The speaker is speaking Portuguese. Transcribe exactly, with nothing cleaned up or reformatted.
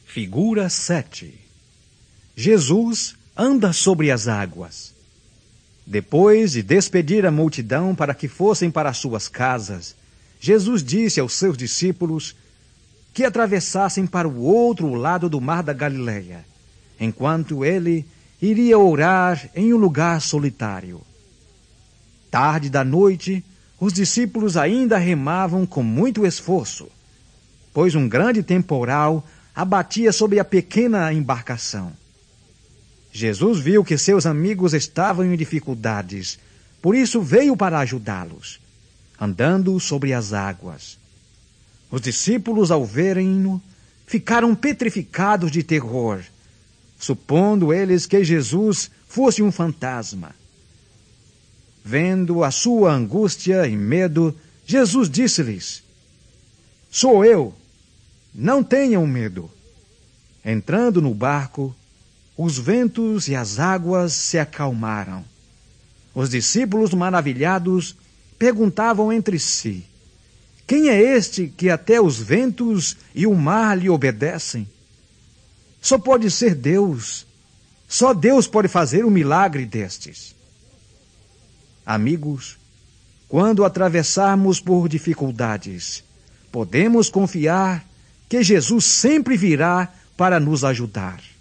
Figura sete. Jesus anda sobre as águas. Depois de despedir a multidão para que fossem para suas casas, Jesus disse aos seus discípulos que atravessassem para o outro lado do mar da Galileia, enquanto ele iria orar em um lugar solitário. Tarde da noite, os discípulos ainda remavam com muito esforço, pois um grande temporal abatia sobre a pequena embarcação. Jesus viu que seus amigos estavam em dificuldades, por isso veio para ajudá-los, andando sobre as águas. Os discípulos, ao verem-no, ficaram petrificados de terror, supondo eles que Jesus fosse um fantasma. Vendo a sua angústia e medo, Jesus disse-lhes: "Sou eu, não tenham medo." Entrando no barco, os ventos e as águas se acalmaram. Os discípulos, maravilhados, perguntavam entre si: "Quem é este que até os ventos e o mar lhe obedecem?" Só pode ser Deus. Só Deus pode fazer um milagre destes. Amigos, quando atravessarmos por dificuldades, podemos confiar que Jesus sempre virá para nos ajudar.